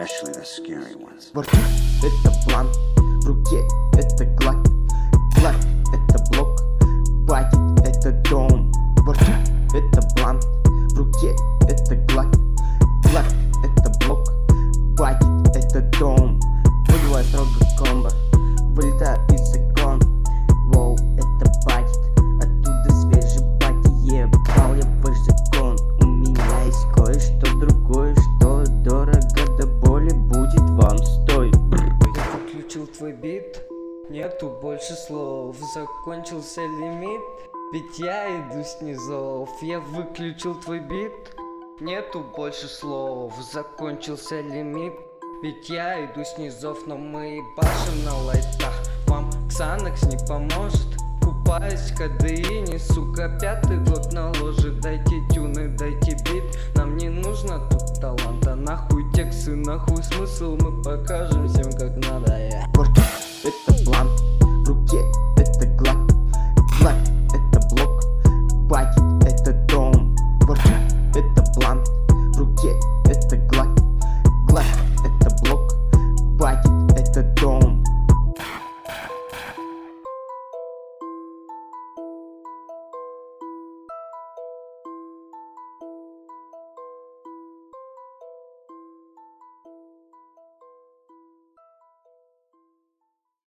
especially the scary ones. Во рту это план, в руке это глад, глад это блок, пакет это дом. Во рту это план, в руке это глад, глад это блок, пакет это дом. Выбиваю строго комбо, вылетаю из икон. Воу, это пакет, оттуда свежий паки. Ебал я ваш закон. У меня есть кое-что другое, что дорого до боли будет вам стоить. Я выключил твой бит, нету больше слов, закончился лимит, ведь я иду с низов. Я выключил твой бит, нету больше слов, закончился лимит, ведь я иду с низов. Но мы ебашим на лайтах, вам Ксанакс не поможет. Купаюсь в кадеине, сука, 5-й год на ложе. Дайте тюны, дайте бит, нам не нужно тут таланта. Нахуй тексты, нахуй смысл, мы покажем всем как надо. Во рту это план, в руке